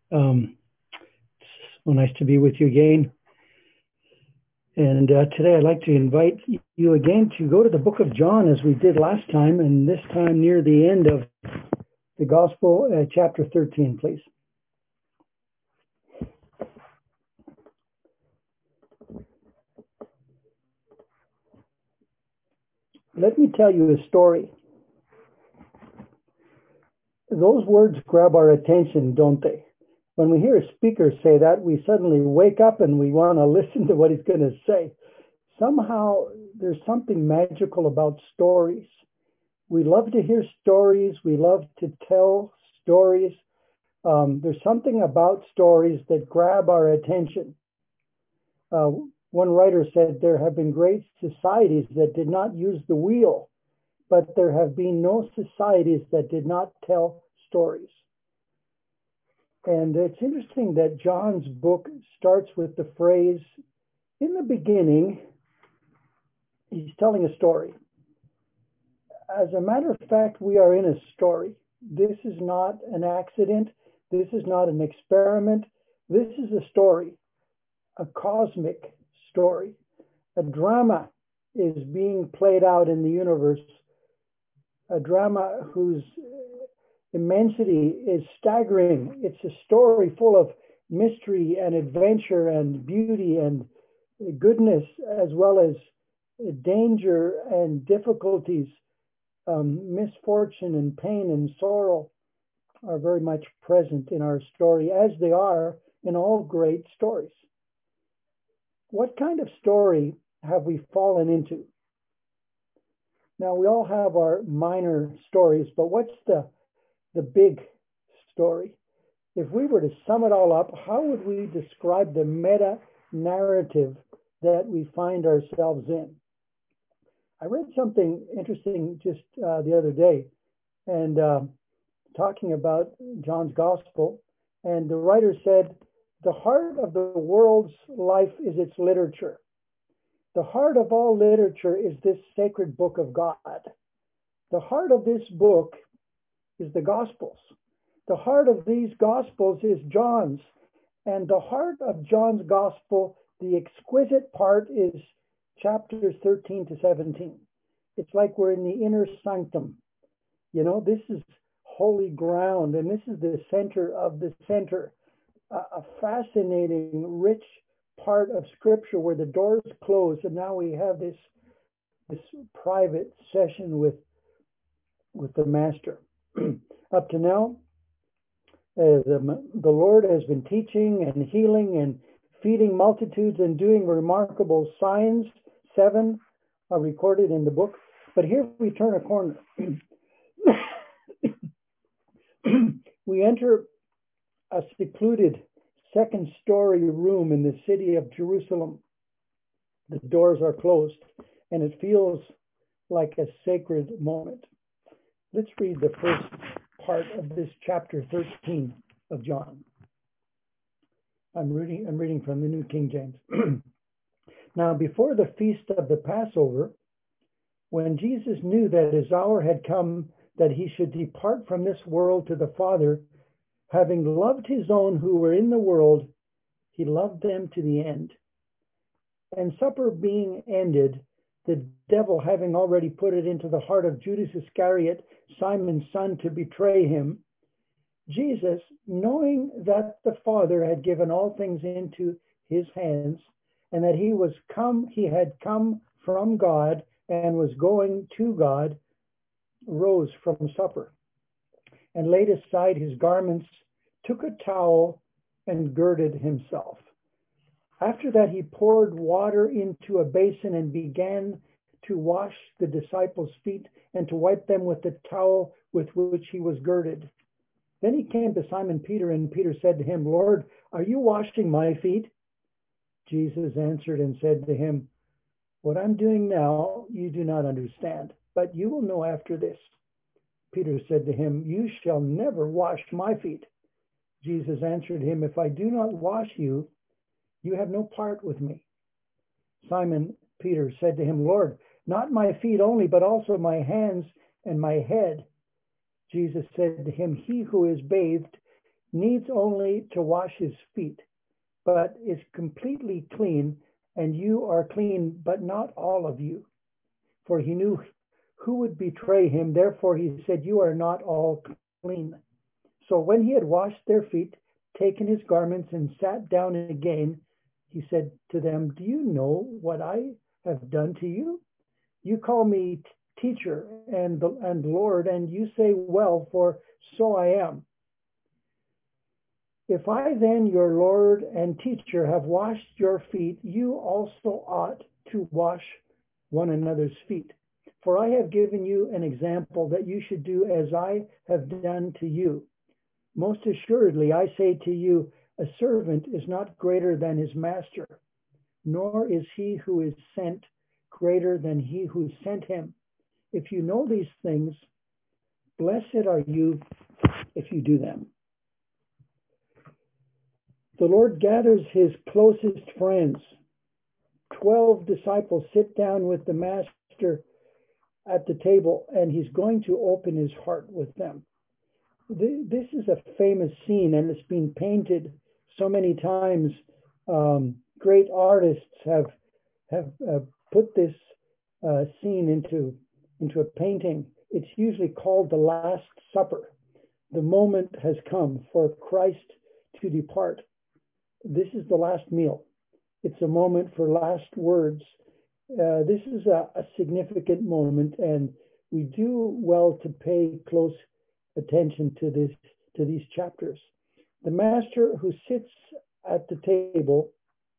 It's so nice to be with you again. And today I'd like to invite you again to go to the book of John as we did last time, and this time near the end of the Gospel, chapter 13, please. Let me tell you a story. Those words grab our attention, don't they? When we hear a speaker say that, we suddenly wake up and we want to listen to what he's going to say. Somehow, there's something magical about stories. We love to hear stories. We love to tell stories. There's something about stories that grab our attention. Uh, One writer said there have been great societies that did not use the wheel, but there have been no societies that did not tell stories. And it's interesting that John's book starts with the phrase, in the beginning, he's telling a story. As a matter of fact, we are in a story. This is not an accident. This is not an experiment. This is a story, a cosmic story. A drama is being played out in the universe, a drama whose immensity is staggering. It's a story full of mystery and adventure and beauty and goodness, as well as danger and difficulties. Misfortune and pain and sorrow are very much present in our story, as they are in all great stories. What kind of story have we fallen into? Now, we all have our minor stories, but what's the big story? If we were to sum it all up, how would we describe the meta narrative that we find ourselves in? I read something interesting just the other day, and talking about John's Gospel, and the writer said, the heart of the world's life is its literature. The heart of all literature is this sacred book of God. The heart of this book is the Gospels. The heart of these Gospels is John's. And the heart of John's Gospel, the exquisite part, is chapters 13 to 17. It's like we're in the inner sanctum. You know, this is holy ground, and this is the center of the center. A fascinating, rich part of Scripture where the doors close, and now we have this private session with the Master. Up to now, the Lord has been teaching and healing and feeding multitudes and doing remarkable signs. 7 are recorded in the book. But here we turn a corner. We enter a secluded second-story room in the city of Jerusalem. The doors are closed, and it feels like a sacred moment. Let's read the first part of this chapter 13 of John. I'm reading from the New King James. Now, before the feast of the Passover, when Jesus knew that his hour had come that he should depart from this world to the Father, having loved his own who were in the world, he loved them to the end. And supper being ended, the devil having already put it into the heart of Judas Iscariot, Simon's son, to betray him, Jesus, knowing that the Father had given all things into his hands, and that he had come from God and was going to God, rose from supper, and laid aside his garments, took a towel, and girded himself. After that, he poured water into a basin and began to wash the disciples' feet and to wipe them with the towel with which he was girded. Then he came to Simon Peter, and Peter said to him, Lord, are you washing my feet? Jesus answered and said to him, what I'm doing now you do not understand, but you will know after this. Peter said to him, you shall never wash my feet. Jesus answered him, if I do not wash you, you have no part with me. Simon Peter said to him, Lord, not my feet only, but also my hands and my head. Jesus said to him, he who is bathed needs only to wash his feet, but is completely clean, and you are clean, but not all of you. For he knew who would betray him. Therefore he said, you are not all clean. So when he had washed their feet, taken his garments, and sat down again, he said to them, do you know what I have done to you? You call me teacher and Lord, and you say, well, for so I am. If I then, your Lord and teacher, have washed your feet, you also ought to wash one another's feet. For I have given you an example that you should do as I have done to you. Most assuredly, I say to you, a servant is not greater than his master, nor is he who is sent greater than he who sent him. If you know these things, blessed are you if you do them. The Lord gathers his closest friends. 12 disciples sit down with the master at the table, and he's going to open his heart with them. This is a famous scene, and it's been painted so many times. Great artists have put this scene into a painting. It's usually called the Last Supper. The moment has come for Christ to depart. This is the last meal. It's a moment for last words. This is a significant moment, and we do well to pay close attention to these chapters. The master who sits at the table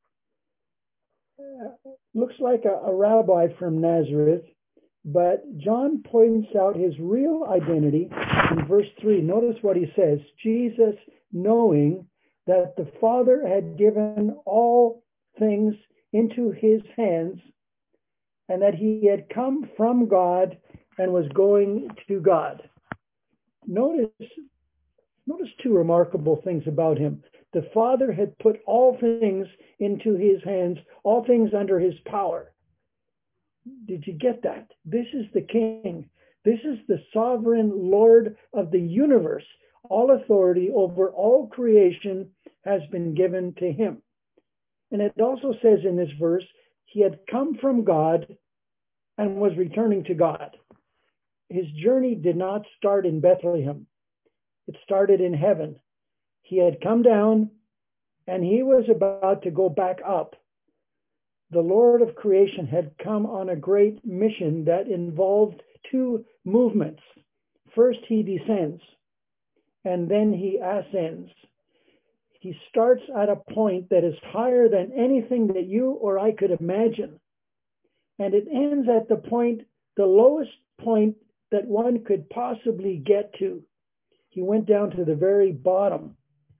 looks like a rabbi from Nazareth, but John points out his real identity in verse 3. Notice what he says. Jesus, knowing that the Father had given all things into his hands, and that he had come from God and was going to God. Notice two remarkable things about him. The Father had put all things into his hands, all things under his power. Did you get that? This is the King. This is the sovereign Lord of the universe. All authority over all creation has been given to him. And it also says in this verse, he had come from God and was returning to God. His journey did not start in Bethlehem. It started in heaven. He had come down and he was about to go back up. The Lord of creation had come on a great mission that involved two movements. First, he descends, and then he ascends. He starts at a point that is higher than anything that you or I could imagine. And it ends at the point, the lowest point that one could possibly get to. He went down to the very bottom.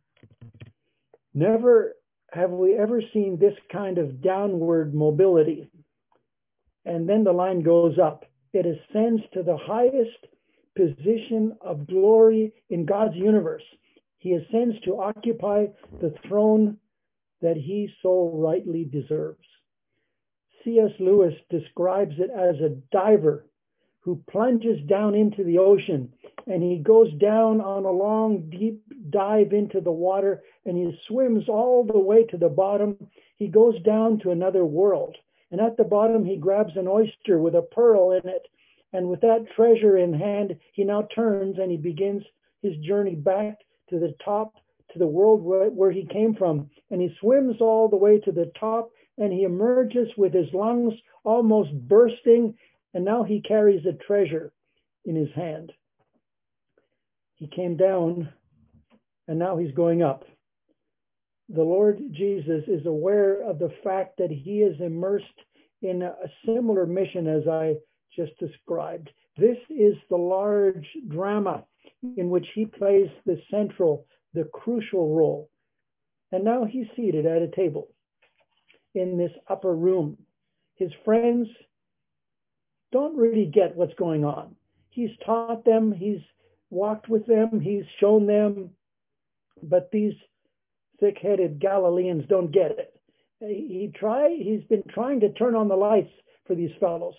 Never have we ever seen this kind of downward mobility. And then the line goes up. It ascends to the highest position of glory in God's universe. He ascends to occupy the throne that he so rightly deserves. C.S. Lewis describes it as a diver who plunges down into the ocean, and he goes down on a long, deep dive into the water, and he swims all the way to the bottom. He goes down to another world, and at the bottom he grabs an oyster with a pearl in it, and with that treasure in hand, he now turns and he begins his journey back to the top, to the world where he came from, and he swims all the way to the top, and he emerges with his lungs almost bursting, and now he carries a treasure in his hand. He came down, and now he's going up. The Lord Jesus is aware of the fact that he is immersed in a similar mission as I just described. This is the large drama in which he plays the central, the crucial role. And now he's seated at a table in this upper room. His friends don't really get what's going on. He's taught them, he's walked with them, he's shown them, but these thick-headed Galileans don't get it. He's been trying to turn on the lights for these fellows.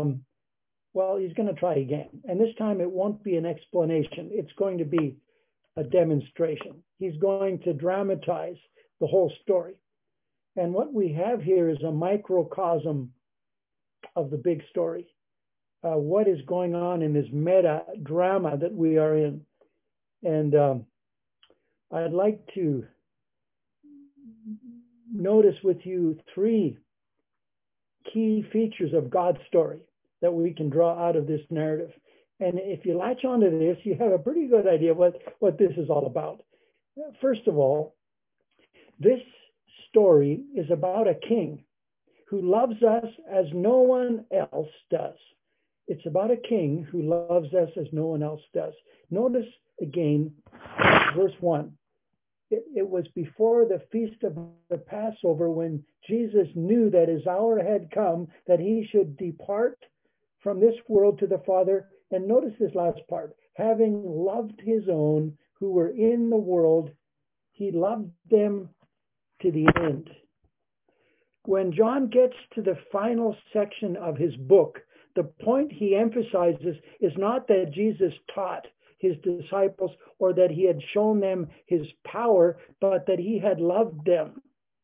Well, he's going to try again. And this time it won't be an explanation. It's going to be a demonstration. He's going to dramatize the whole story. And what we have here is a microcosm of the big story. What is going on in this meta drama that we are in. And I'd like to notice with you three key features of God's story that we can draw out of this narrative. And if you latch onto this, you have a pretty good idea what this is all about. First of all, this story is about a king who loves us as no one else does. It's about a king who loves us as no one else does. Notice again, verse 1. It was before the feast of the Passover when Jesus knew that his hour had come, that he should depart from this world to the Father. And notice this last part. Having loved his own who were in the world, he loved them to the end. When John gets to the final section of his book, the point he emphasizes is not that Jesus taught his disciples or that he had shown them his power, but that he had loved them.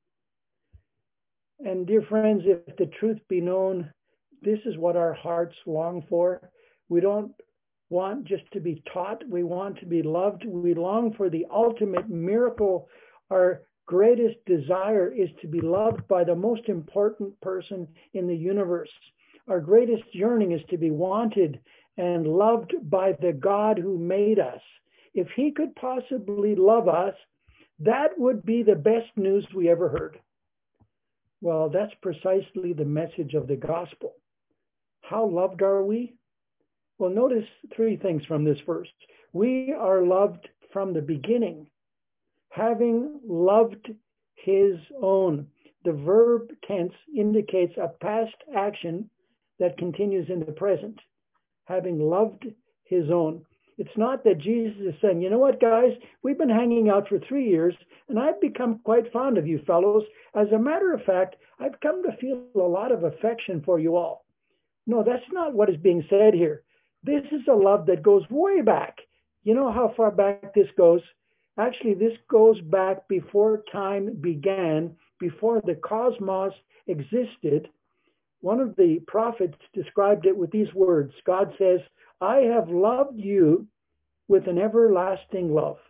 And dear friends, if the truth be known, this is what our hearts long for. We don't want just to be taught. We want to be loved. We long for the ultimate miracle. Our greatest desire is to be loved by the most important person in the universe. Our greatest yearning is to be wanted and loved by the God who made us. If he could possibly love us, that would be the best news we ever heard. Well, that's precisely the message of the gospel. How loved are we? Well, notice three things from this verse. We are loved from the beginning, having loved his own. The verb tense indicates a past action that continues in the present, having loved his own. It's not that Jesus is saying, you know what, guys, we've been hanging out for 3 years, and I've become quite fond of you fellows. As a matter of fact, I've come to feel a lot of affection for you all. No, that's not what is being said here. This is a love that goes way back. You know how far back this goes? Actually, this goes back before time began, before the cosmos existed. One of the prophets described it with these words. God says, I have loved you with an everlasting love.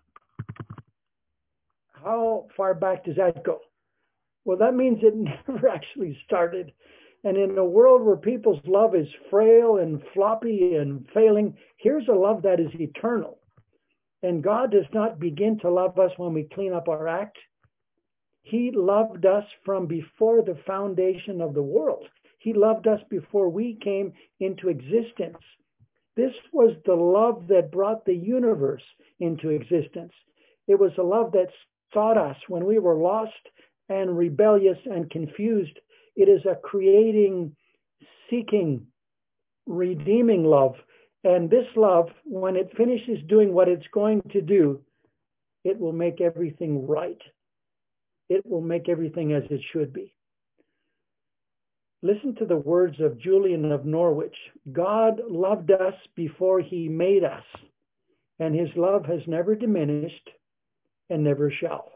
How far back does that go? Well, that means it never actually started. And in a world where people's love is frail and floppy and failing, here's a love that is eternal. And God does not begin to love us when we clean up our act. He loved us from before the foundation of the world. He loved us before we came into existence. This was the love that brought the universe into existence. It was a love that sought us when we were lost and rebellious and confused. It is a creating, seeking, redeeming love. And this love, when it finishes doing what it's going to do, it will make everything right. It will make everything as it should be. Listen to the words of Julian of Norwich. God loved us before he made us, and his love has never diminished and never shall.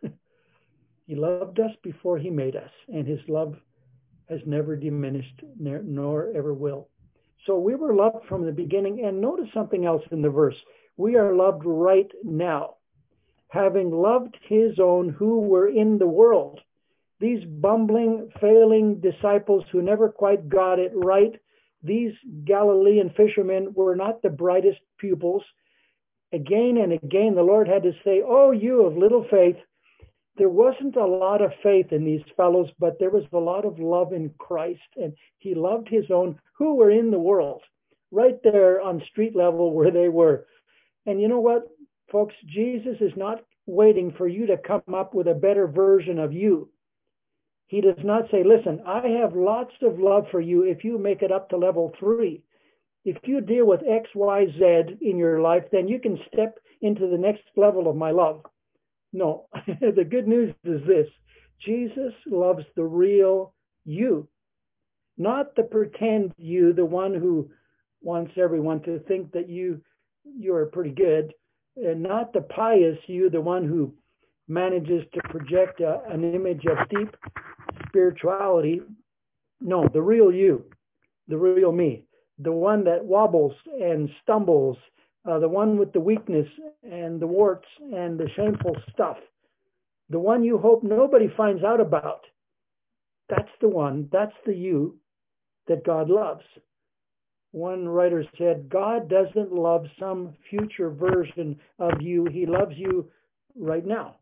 He loved us before he made us, and his love has never diminished nor ever will. So we were loved from the beginning. And notice something else in the verse. We are loved right now, having loved his own who were in the world. These bumbling, failing disciples who never quite got it right, these Galilean fishermen were not the brightest pupils. Again and again, the Lord had to say, oh, you of little faith. There wasn't a lot of faith in these fellows, but there was a lot of love in Christ. And he loved his own who were in the world, right there on street level where they were. And you know what, folks? Jesus is not waiting for you to come up with a better version of you. He does not say, listen, I have lots of love for you if you make it up to level 3. If you deal with X, Y, Z in your life, then you can step into the next level of my love. No, the good news is this. Jesus loves the real you, not the pretend you, the one who wants everyone to think that you're pretty good. and not the pious you, the one who manages to project an image of deep spirituality. No, the real you, the real me, the one that wobbles and stumbles, the one with the weakness and the warts and the shameful stuff, the one you hope nobody finds out about. That's the one, that's the you that God loves. One writer said, God doesn't love some future version of you, he loves you right now.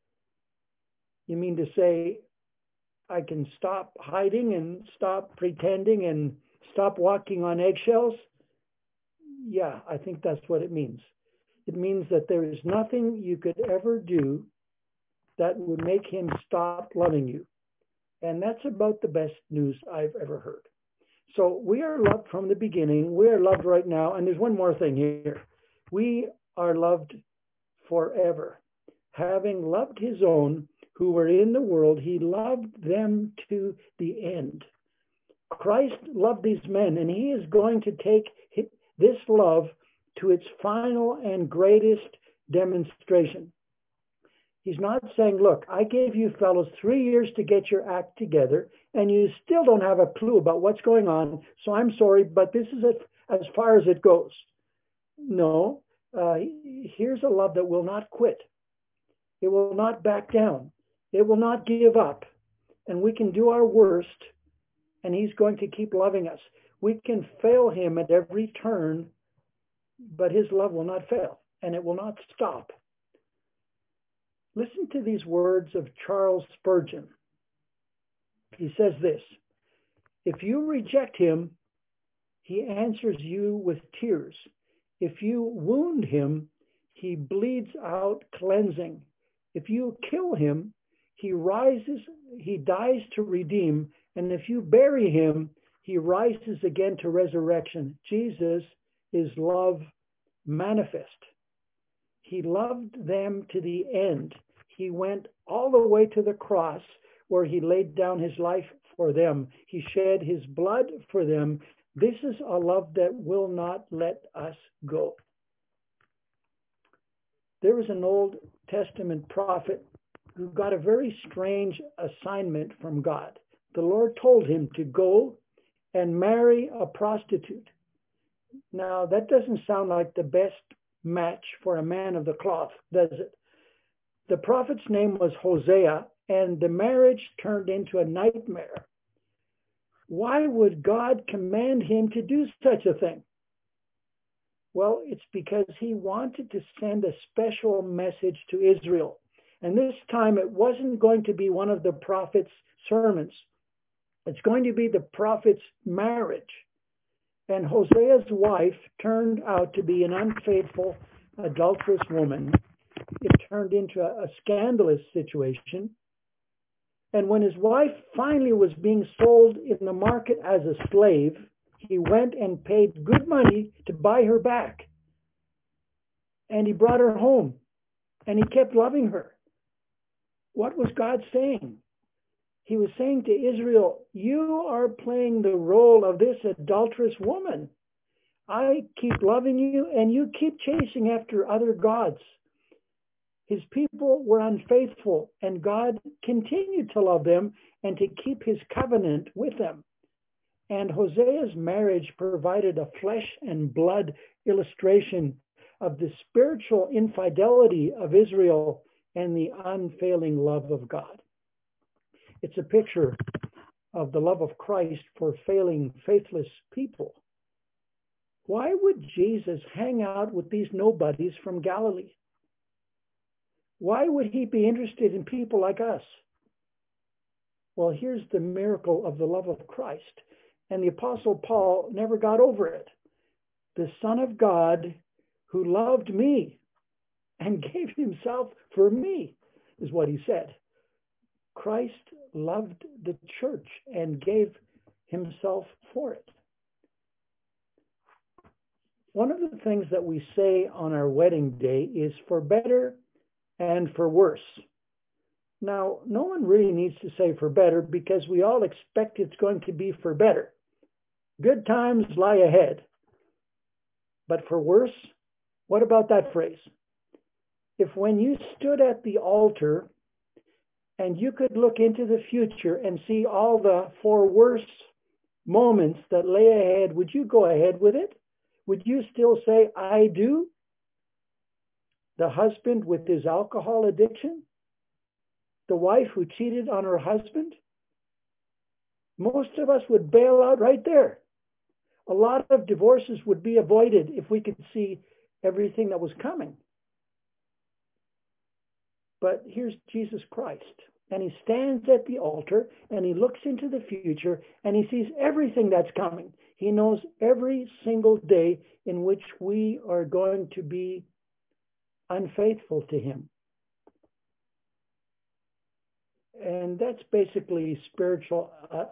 You mean to say, I can stop hiding and stop pretending and stop walking on eggshells? Yeah, I think that's what it means. It means that there is nothing you could ever do that would make him stop loving you. And that's about the best news I've ever heard. So we are loved from the beginning. We are loved right now. And there's one more thing here. We are loved forever. Having loved his own who were in the world, he loved them to the end. Christ loved these men, and he is going to take this love to its final and greatest demonstration. He's not saying, look, I gave you fellows 3 years to get your act together, and you still don't have a clue about what's going on, so I'm sorry, but this is as far as it goes. No, here's a love that will not quit. It will not back down. It will not give up. And we can do our worst, and he's going to keep loving us. We can fail him at every turn, but his love will not fail, and it will not stop. Listen to these words of Charles Spurgeon. He says this, if you reject him, he answers you with tears. If you wound him, he bleeds out cleansing. If you kill him, he dies to redeem. And if you bury him, he rises again to resurrection. Jesus is love manifest. He loved them to the end. He went all the way to the cross where he laid down his life for them. He shed his blood for them. This is a love that will not let us go. There was an Old Testament prophet who got a very strange assignment from God. The Lord told him to go and marry a prostitute. Now, that doesn't sound like the best match for a man of the cloth, does it? The prophet's name was Hosea, and the marriage turned into a nightmare. Why would God command him to do such a thing? Well, it's because he wanted to send a special message to Israel. And this time it wasn't going to be one of the prophet's sermons. It's going to be the prophet's marriage. And Hosea's wife turned out to be an unfaithful, adulterous woman. It turned into a scandalous situation. And when his wife finally was being sold in the market as a slave, he went and paid good money to buy her back. And he brought her home. And he kept loving her. What was God saying? He was saying to Israel, you are playing the role of this adulterous woman. I keep loving you, and you keep chasing after other gods. His people were unfaithful, and God continued to love them and to keep his covenant with them. And Hosea's marriage provided a flesh and blood illustration of the spiritual infidelity of Israel and the unfailing love of God. It's a picture of the love of Christ for failing, faithless people. Why would Jesus hang out with these nobodies from Galilee? Why would he be interested in people like us? Well, here's the miracle of the love of Christ. And the Apostle Paul never got over it. The Son of God who loved me and gave himself for me, is what he said. Christ loved the church and gave himself for it. One of the things that we say on our wedding day is for better and for worse. Now, no one really needs to say for better because we all expect it's going to be for better. Good times lie ahead. But for worse, what about that phrase? if when you stood at the altar and you could look into the future and see all the four worst moments that lay ahead, would you go ahead with it? Would you still say, I do? The husband with his alcohol addiction? The wife who cheated on her husband? Most of us would bail out right there. A lot of divorces would be avoided if we could see everything that was coming. But here's Jesus Christ, and he stands at the altar and he looks into the future and he sees everything that's coming. He knows every single day in which we are going to be unfaithful to him. And that's basically spiritual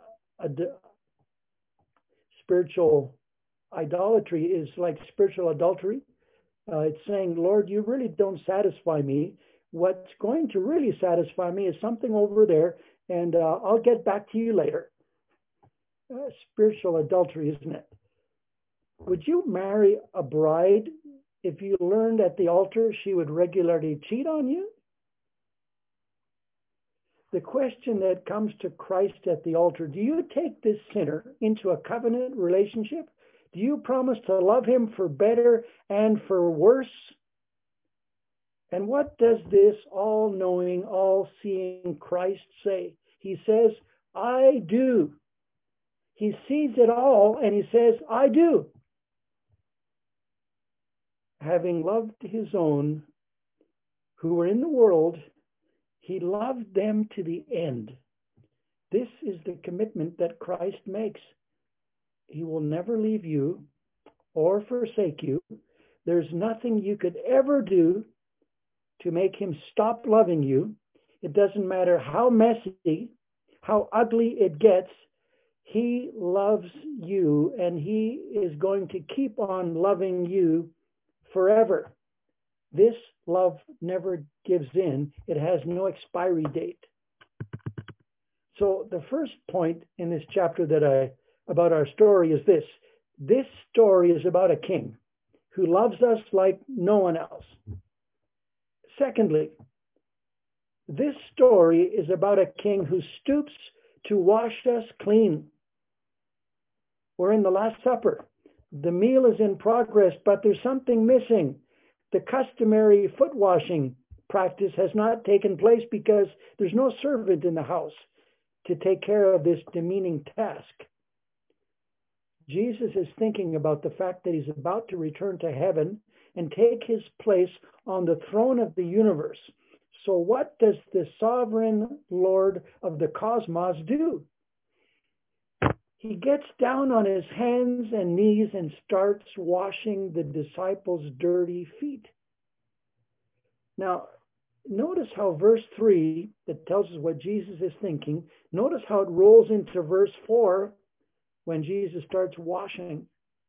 idolatry is like spiritual adultery. It's saying, Lord, you really don't satisfy me. What's going to really satisfy me is something over there, and I'll get back to you later. Spiritual adultery, isn't it? Would you marry a bride if you learned at the altar she would regularly cheat on you? The question that comes to Christ at the altar, do you take this sinner into a covenant relationship? Do you promise to love him for better and for worse? And what does this all-knowing, all-seeing Christ say? He says, I do. He sees it all and he says, I do. Having loved his own who were in the world, he loved them to the end. This is the commitment that Christ makes. He will never leave you or forsake you. There's nothing you could ever do to make him stop loving you. It doesn't matter how messy, how ugly it gets. He loves you, and he is going to keep on loving you forever. This love never gives in. It has no expiry date. So the first point in this chapter about our story is this. This story is about a king who loves us like no one else. Secondly, this story is about a king who stoops to wash us clean. We're in the Last Supper. The meal is in progress, but there's something missing. The customary foot washing practice has not taken place because there's no servant in the house to take care of this demeaning task. Jesus is thinking about the fact that he's about to return to heaven and take his place on the throne of the universe. So what does the sovereign Lord of the cosmos do? He gets down on his hands and knees and starts washing the disciples' dirty feet. Now, notice how verse 3, that tells us what Jesus is thinking, notice how it rolls into verse 4 when Jesus starts washing.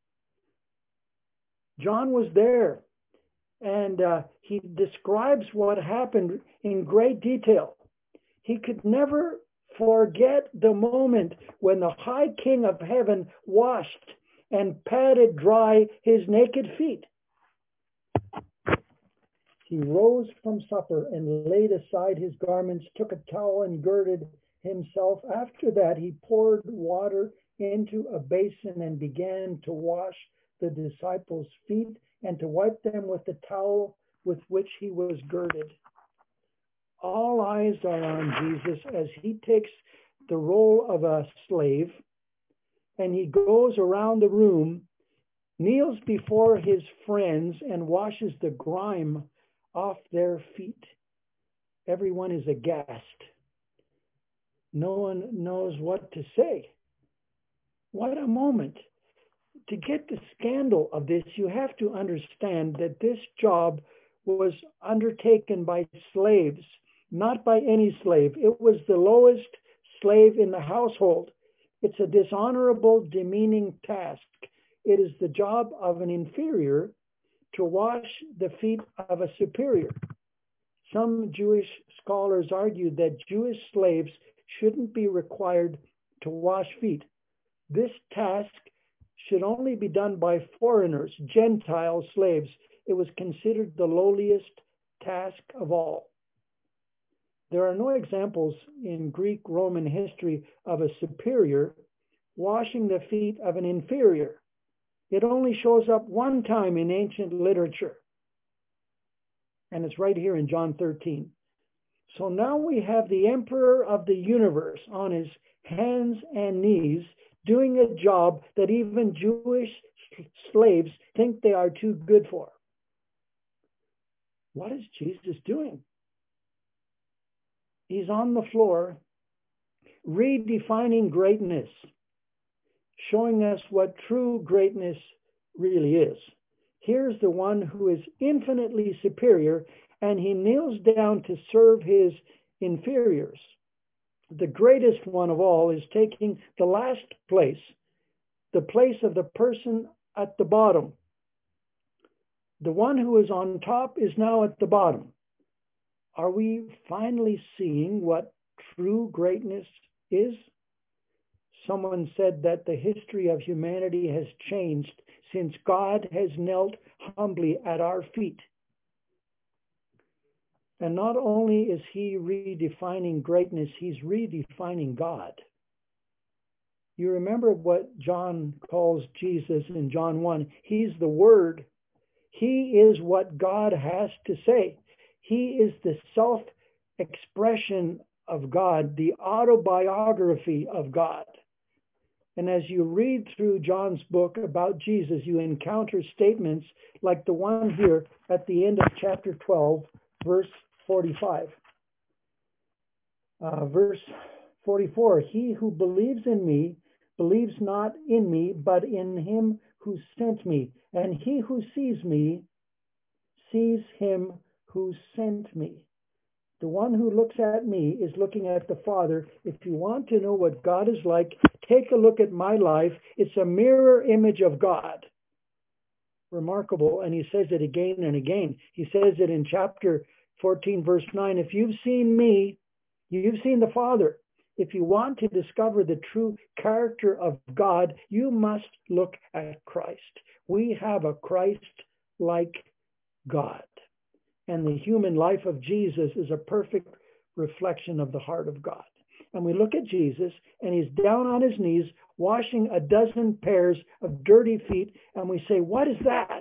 John was there, and he describes what happened in great detail. He could never forget the moment when the high king of heaven washed and patted dry his naked feet. He rose from supper and laid aside his garments, took a towel and girded himself. After that, he poured water into a basin and began to wash the disciples' feet and to wipe them with the towel with which he was girded. All eyes are on Jesus as he takes the role of a slave and he goes around the room, kneels before his friends and washes the grime off their feet. Everyone is aghast. No one knows what to say. What a moment. To get the scandal of this, you have to understand that this job was undertaken by slaves, not by any slave. It was the lowest slave in the household. It's a dishonorable, demeaning task. It is the job of an inferior to wash the feet of a superior. Some Jewish scholars argued that Jewish slaves shouldn't be required to wash feet. This task should only be done by foreigners, Gentile slaves. It was considered the lowliest task of all. There are no examples in Greek Roman history of a superior washing the feet of an inferior. It only shows up one time in ancient literature, and it's right here in John 13. So now we have the emperor of the universe on his hands and knees doing a job that even Jewish slaves think they are too good for. What is Jesus doing? He's on the floor redefining greatness, showing us what true greatness really is. Here's the one who is infinitely superior, and he kneels down to serve his inferiors. The greatest one of all is taking the last place, the place of the person at the bottom. The one who is on top is now at the bottom. Are we finally seeing what true greatness is? Someone said that the history of humanity has changed since God has knelt humbly at our feet. And not only is he redefining greatness, he's redefining God. You remember what John calls Jesus in John 1. He's the Word. He is what God has to say. He is the self-expression of God, the autobiography of God. And as you read through John's book about Jesus, you encounter statements like the one here at the end of chapter 12, verse 45. Verse 44, he who believes in me believes not in me, but in him who sent me. And he who sees me sees him who sent me. The one who looks at me is looking at the Father. If you want to know what God is like, take a look at my life. It's a mirror image of God. Remarkable. And he says it again and again. He says it in chapter 14, verse 9. If you've seen me, you've seen the Father. If you want to discover the true character of God, you must look at Christ. We have a Christ-like God. And the human life of Jesus is a perfect reflection of the heart of God. And we look at Jesus, and he's down on his knees, washing a dozen pairs of dirty feet, and we say, what is that?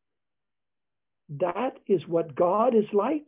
That is what God is like.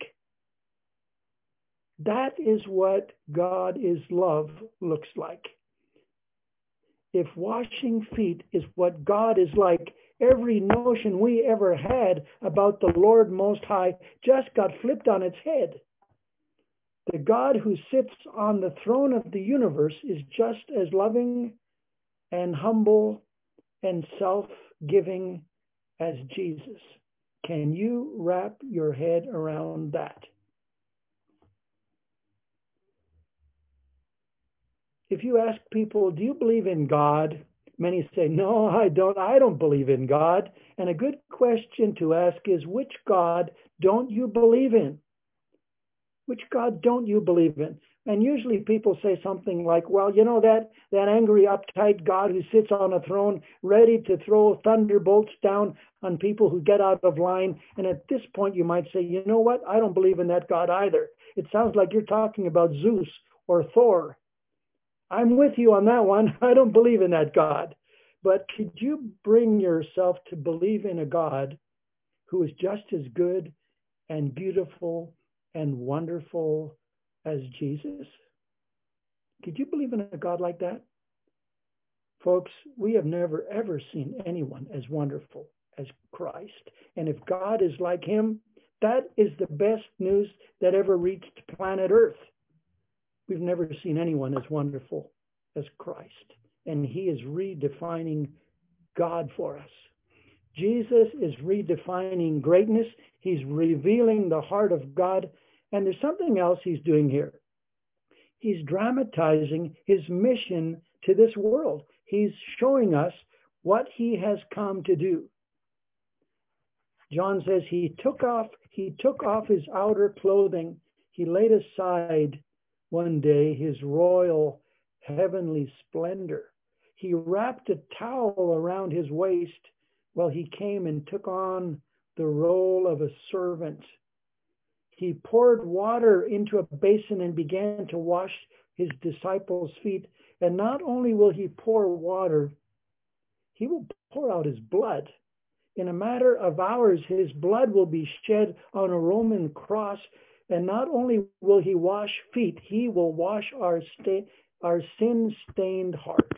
That is what God is love looks like. If washing feet is what God is like, every notion we ever had about the Lord Most High just got flipped on its head. The God who sits on the throne of the universe is just as loving and humble and self-giving as Jesus. Can you wrap your head around that? If you ask people, do you believe in God? Many say, no, I don't. I don't believe in God. And a good question to ask is, which God don't you believe in? Which God don't you believe in? And usually people say something like, well, you know, that angry, uptight God who sits on a throne ready to throw thunderbolts down on people who get out of line. And at this point, you might say, you know what? I don't believe in that God either. It sounds like you're talking about Zeus or Thor. I'm with you on that one. I don't believe in that God. But could you bring yourself to believe in a God who is just as good and beautiful and wonderful as Jesus? Could you believe in a God like that? Folks, we have never, ever seen anyone as wonderful as Christ. And if God is like him, that is the best news that ever reached planet Earth. We've never seen anyone as wonderful as Christ. And he is redefining God for us. Jesus is redefining greatness. He's revealing the heart of God. And there's something else he's doing here. He's dramatizing his mission to this world. He's showing us what he has come to do. John says he took off his outer clothing. He laid aside one day his royal heavenly splendor. He wrapped a towel around his waist while he came and took on the role of a servant. He poured water into a basin and began to wash his disciples' feet. And not only will he pour water, he will pour out his blood. In a matter of hours, his blood will be shed on a Roman cross. And not only will he wash feet, he will wash our sin-stained hearts.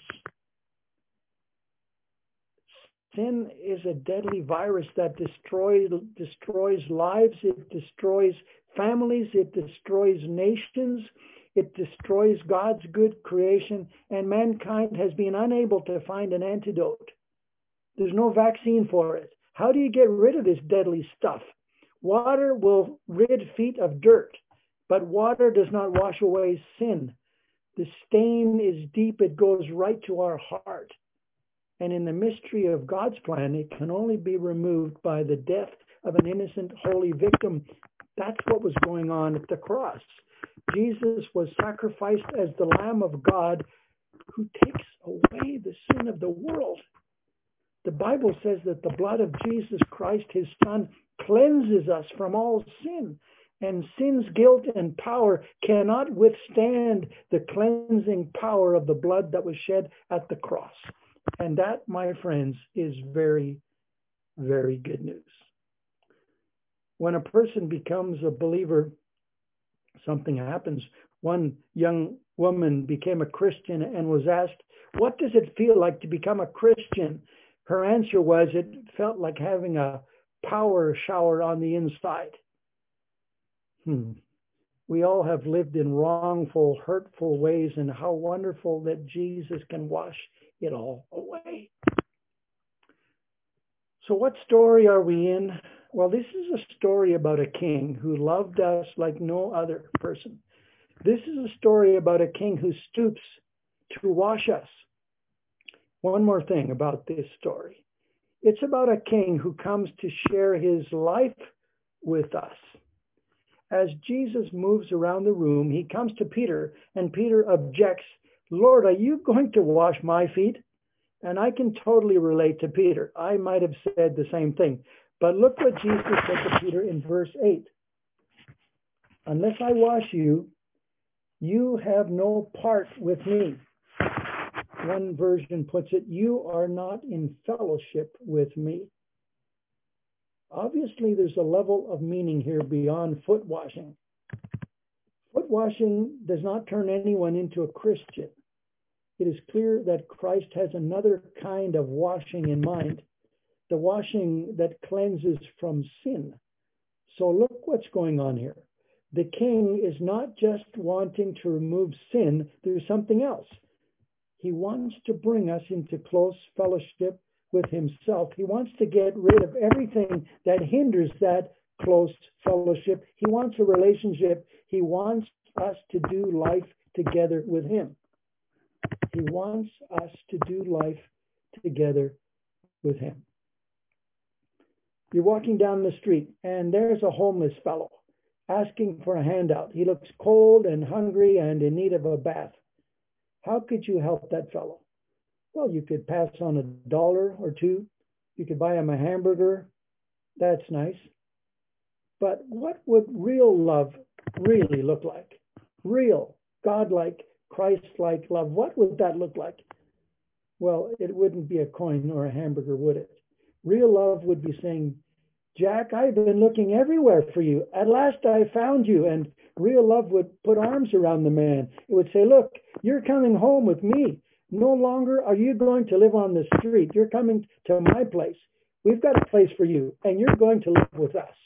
Sin is a deadly virus that destroys lives, it destroys families, it destroys nations, it destroys God's good creation, and mankind has been unable to find an antidote. There's no vaccine for it. How do you get rid of this deadly stuff? Water will rid feet of dirt, but water does not wash away sin. The stain is deep, it goes right to our heart. And in the mystery of God's plan, it can only be removed by the death of an innocent, holy victim. That's what was going on at the cross. Jesus was sacrificed as the Lamb of God who takes away the sin of the world. The Bible says that the blood of Jesus Christ, his Son, cleanses us from all sin. And sin's guilt and power cannot withstand the cleansing power of the blood that was shed at the cross. And that, my friends, is very, very good news. When a person becomes a believer, something happens. One young woman became a Christian and was asked, "What does it feel like to become a Christian?" Her answer was, "It felt like having a power shower on the inside." We all have lived in wrongful, hurtful ways, and how wonderful that Jesus can wash it all away. So what story are we in? Well, this is a story about a king who loved us like no other person. This is a story about a king who stoops to wash us. One more thing about this story. It's about a king who comes to share his life with us. As Jesus moves around the room, he comes to Peter, and Peter objects, "Lord, are you going to wash my feet?" And I can totally relate to Peter. I might have said the same thing. But look what Jesus said to Peter in verse 8. "Unless I wash you, you have no part with me." One version puts it, "You are not in fellowship with me." Obviously, there's a level of meaning here beyond foot washing. Foot washing does not turn anyone into a Christian. It is clear that Christ has another kind of washing in mind, the washing that cleanses from sin. So look what's going on here. The king is not just wanting to remove sin, there's something else. He wants to bring us into close fellowship with himself. He wants to get rid of everything that hinders that close fellowship. He wants a relationship. He wants us to do life together with him. He wants us to do life together with him. You're walking down the street and there's a homeless fellow asking for a handout. He looks cold and hungry and in need of a bath. How could you help that fellow? Well, you could pass on $1 or $2. You could buy him a hamburger. That's nice. But what would real love really look like? Real, God-like, Christ-like love. What would that look like? Well, it wouldn't be a coin or a hamburger, would it? Real love would be saying, "Jack, I've been looking everywhere for you. At last I found you." And real love would put arms around the man. It would say, "Look, you're coming home with me. No longer are you going to live on the street. You're coming to my place. We've got a place for you, and you're going to live with us."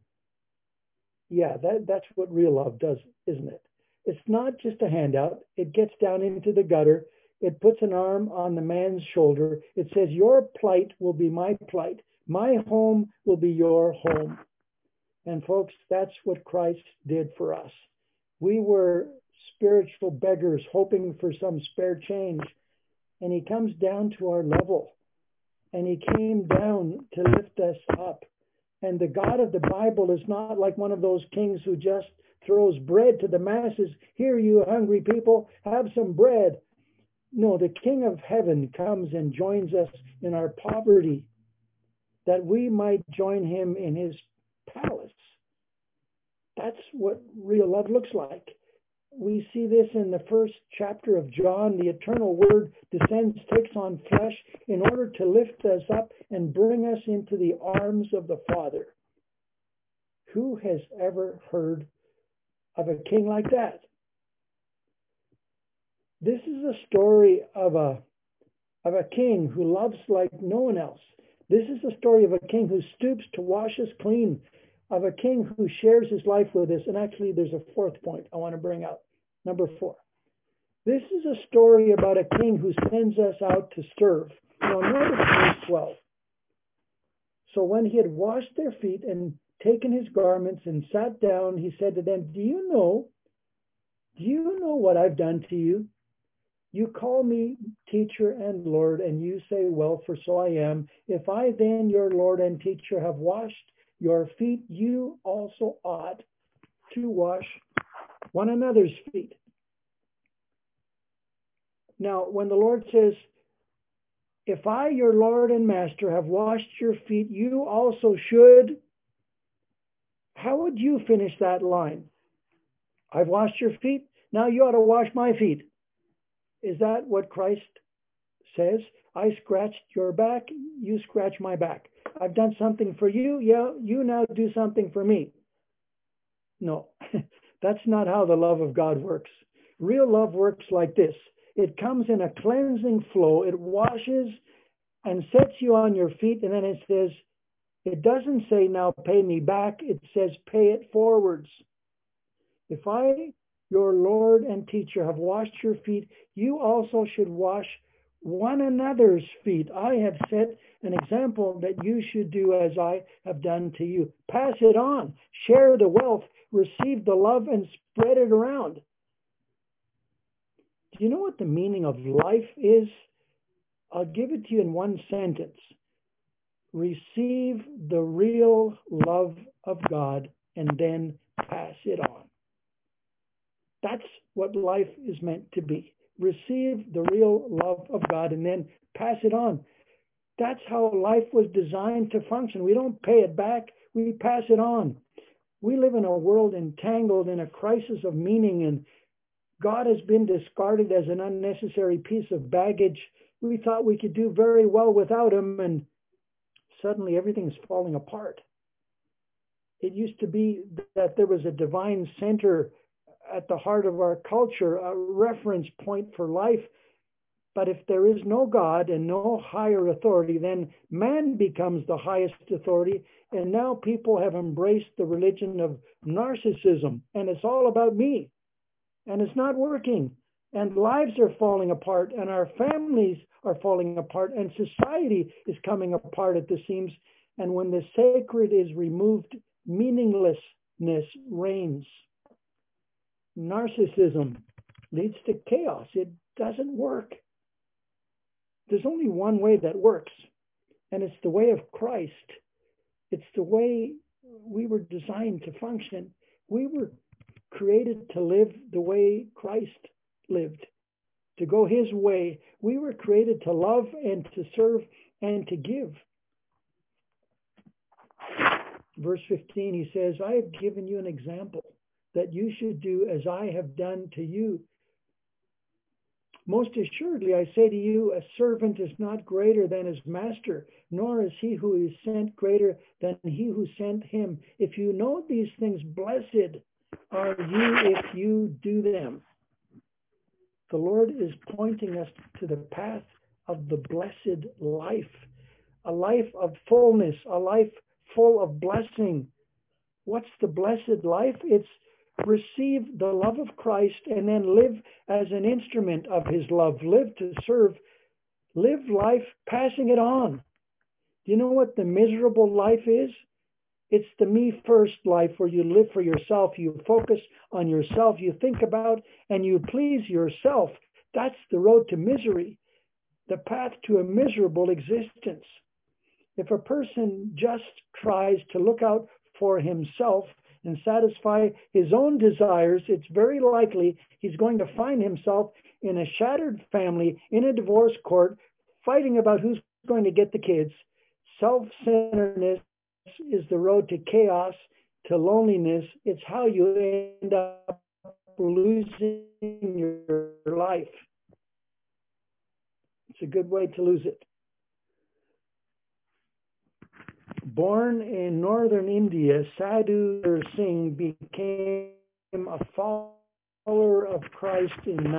Yeah, that's what real love does, isn't it? It's not just a handout. It gets down into the gutter. It puts an arm on the man's shoulder. It says, "Your plight will be my plight. My home will be your home." And folks, that's what Christ did for us. We were spiritual beggars hoping for some spare change. And he comes down to our level. And he came down to lift us up. And the God of the Bible is not like one of those kings who just throws bread to the masses. "Here, you hungry people, have some bread." No, the King of Heaven comes and joins us in our poverty, that we might join him in his palace. That's what real love looks like. We see this in the first chapter of John. The eternal word descends, takes on flesh in order to lift us up and bring us into the arms of the Father. Who has ever heard of a king like that? This is a story of a king who loves like no one else. This is a story of a king who stoops to wash us clean, of a king who shares his life with us. And actually, there's a fourth point I want to bring out. Number 4. This is a story about a king who sends us out to serve. Now, notice verse 12. So when he had washed their feet and taken his garments and sat down, he said to them, Do you know what I've done to you? You call me teacher and Lord, and you say, Well, for so I am. If I then, your Lord and teacher, have washed your feet, you also ought to wash one another's feet. Now, when the Lord says, If I, your Lord and Master, have washed your feet, you also should, how would you finish that line? I've washed your feet, now you ought to wash my feet. Is that what Christ says? I scratched your back, you scratch my back. I've done something for you, yeah, you now do something for me. No, that's not how the love of God works. Real love works like this. It comes in a cleansing flow. It washes and sets you on your feet, and then it says, it doesn't say, now pay me back. It says, pay it forwards. If I, your Lord and teacher, have washed your feet, you also should wash one another's feet. I have set an example that you should do as I have done to you. Pass it on, share the wealth, receive the love, and spread it around. Do you know what the meaning of life is? I'll give it to you in one sentence. Receive the real love of God and then pass it on. That's what life is meant to be. Receive the real love of God and then pass it on. That's how life was designed to function. We don't pay it back, we pass it on. We live in a world entangled in a crisis of meaning, and God has been discarded as an unnecessary piece of baggage. We thought we could do very well without him, and suddenly everything's falling apart. It used to be that there was a divine center at the heart of our culture, a reference point for life. But if there is no God and no higher authority, then man becomes the highest authority. And now people have embraced the religion of narcissism, and it's all about me. And it's not working. And lives are falling apart, and our families are falling apart, and society is coming apart at the seams. And when the sacred is removed, meaninglessness reigns. Narcissism leads to chaos. It doesn't work. There's only one way that works, and it's the way of Christ. It's the way we were designed to function. We were created to live the way Christ lived, to go his way. We were created to love and to serve and to give. Verse 15, he says, I have given you an example that you should do as I have done to you. Most assuredly, I say to you, a servant is not greater than his master, nor is he who is sent greater than he who sent him. If you know these things, blessed are you if you do them. The Lord is pointing us to the path of the blessed life, a life of fullness, a life full of blessing. What's the blessed life? It's receive the love of Christ and then live as an instrument of his love. Live to serve. Live life passing it on. Do you know what the miserable life is? It's the me first life where you live for yourself. You focus on yourself. You think about and you please yourself. That's the road to misery, the path to a miserable existence. If a person just tries to look out for himself and satisfy his own desires, it's very likely he's going to find himself in a shattered family, in a divorce court, fighting about who's going to get the kids. Self-centeredness is the road to chaos, to loneliness, it's how you end up losing your life. It's a good way to lose it. Born in northern India, Sadhu Singh became a follower of Christ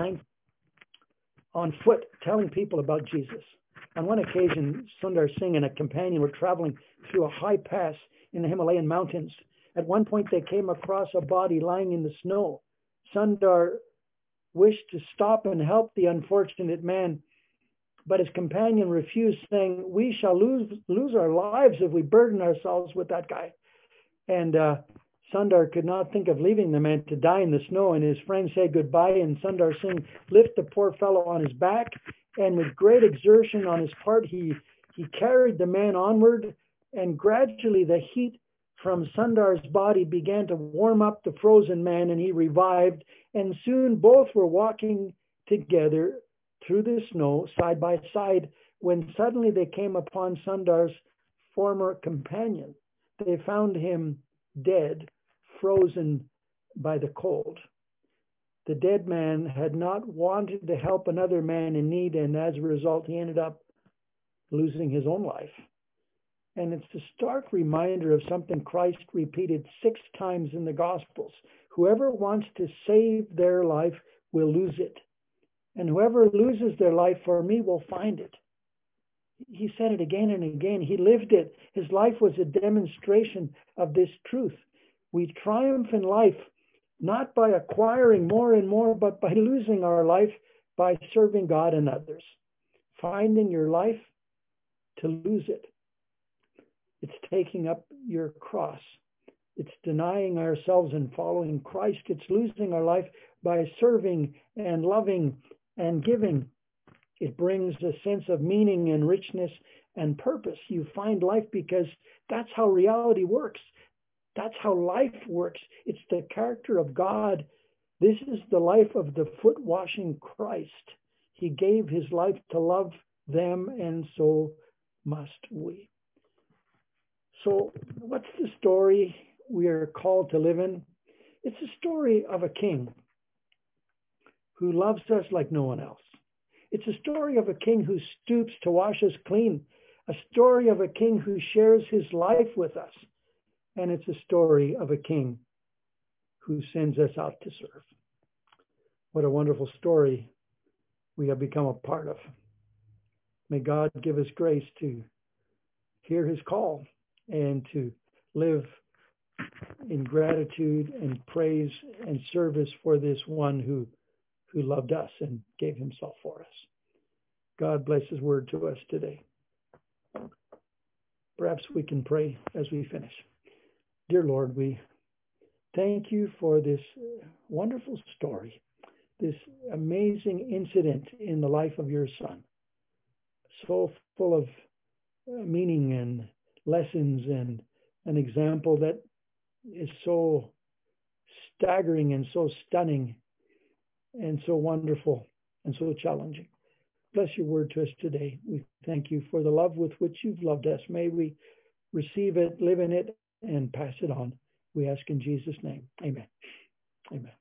on foot, telling people about Jesus. On one occasion, Sundar Singh and a companion were traveling through a high pass in the Himalayan mountains. At one point, they came across a body lying in the snow. Sundar wished to stop and help the unfortunate man, but his companion refused, saying, "We shall lose our lives if we burden ourselves with that guy." And Sundar could not think of leaving the man to die in the snow, and his friend said goodbye, and Sundar Singh lifted the poor fellow on his back, and with great exertion on his part, he carried the man onward, and gradually the heat from Sundar's body began to warm up the frozen man, and he revived, and soon both were walking together through the snow side by side, when suddenly they came upon Sundar's former companion. They found him dead, frozen by the cold. The dead man had not wanted to help another man in need, and as a result, he ended up losing his own life. And it's a stark reminder of something Christ repeated 6 times in the Gospels. Whoever wants to save their life will lose it. And whoever loses their life for me will find it. He said it again and again. He lived it. His life was a demonstration of this truth. We triumph in life not by acquiring more and more, but by losing our life by serving God and others. Finding your life to lose it. It's taking up your cross. It's denying ourselves and following Christ. It's losing our life by serving and loving and giving. It brings a sense of meaning and richness and purpose. You find life because that's how reality works. That's how life works. It's the character of God. This is the life of the foot-washing Christ. He gave his life to love them, and so must we. So what's the story we are called to live in? It's a story of a king who loves us like no one else. It's a story of a king who stoops to wash us clean, a story of a king who shares his life with us, and it's a story of a king who sends us out to serve. What a wonderful story we have become a part of. May God give us grace to hear his call and to live in gratitude and praise and service for this one who loved us and gave himself for us. God bless his word to us today. Perhaps we can pray as we finish. Dear Lord, we thank you for this wonderful story, this amazing incident in the life of your son, so full of meaning and lessons and an example that is so staggering and so stunning and so wonderful and so challenging. Bless your word to us today. We thank you for the love with which you've loved us. May we receive it, live in it, and pass it on. We ask in Jesus' name. Amen. Amen.